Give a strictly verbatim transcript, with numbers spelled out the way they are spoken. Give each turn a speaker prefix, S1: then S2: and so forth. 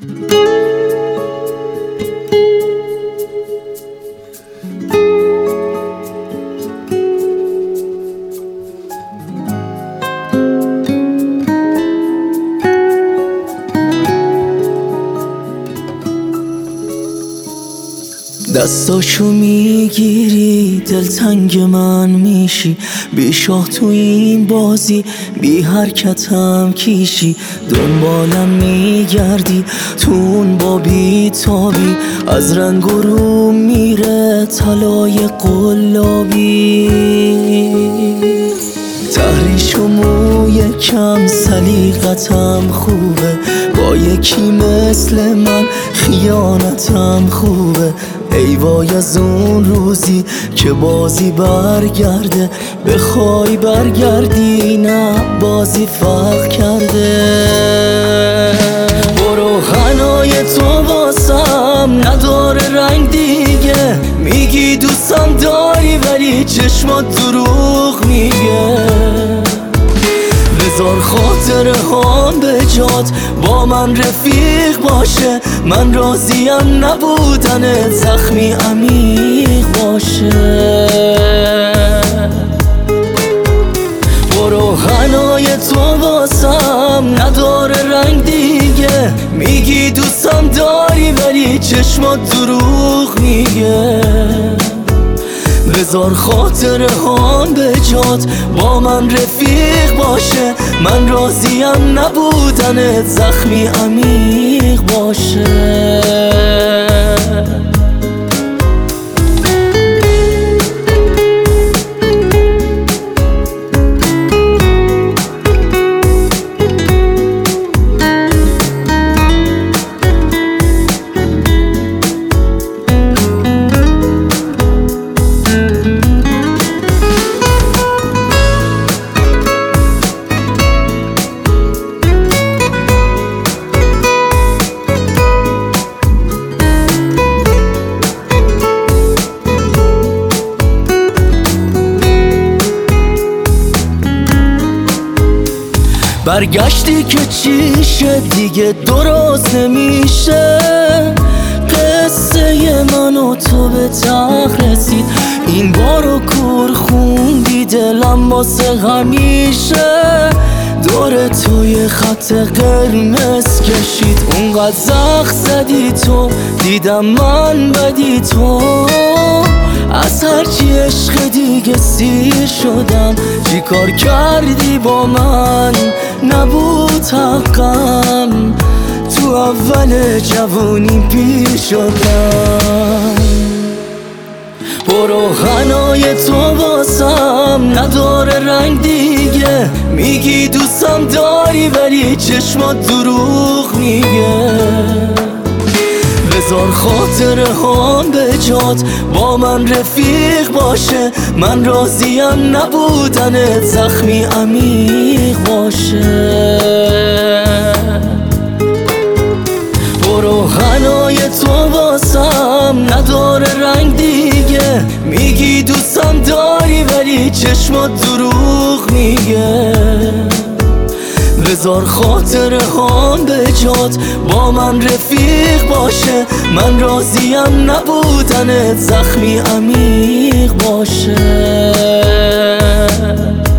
S1: دستاشو میگیری دلتنگ من میشی، بی شاه تو این بازی بی حرکتم کیشی، دنبالم میگردی تو اون با بی تابی، از رنگ و رو میره طلای قلابی، تحریش و موی کم سلیقتم خوبه، با یکی مثل من خیانتم خوبه، ای وای از اون روزی که بازی برگرده، بخوای برگردی نه بازی فرق کرده. برو غنای تو واسم نداره رنگ دیگه، میگی دوستم داری ولی چشمات دروغ میگه، بذار خاطره هام به جات با من رفیق باشه، من راضیم نبودن زخمی عمیق باشه. برو غنای تو واسم نداره رنگ دیگه، میگی دوستم داری ولی چشمات دروغ میگه، بذار خاطره هام به جات با من رفیق باشه، من راضیم نبودن زخمی عمیق باشه. برگشتی که چیشه دیگه درست نمیشه، قصه من و تو به ته رسید، این بارو کور خوندی دلم واسه همیشه، دور توی خط قرمز کشید، اونقدر زخم زدی تو دیدم من بدی تو، از هرچی عشق دیگه سیر شدم، چی کار کردی با من نبود حقم، تو اول جوونی پیر شدم. برو غنای تو واسم نداره رنگ دیگه، میگی دوستم داری ولی چشمات دروغ میگه، بذار خاطره هام به جات با من رفیق باشه، من راضیم نبودن زخمی عمیق باشه. برو غنای تو واسم نداره رنگ دیگه، میگی دوستم داری ولی چشمات دروغ میگه، بذار خاطره هام به جات با من رفیق باشه، من راضیم نبودن زخمی عمیق باشه.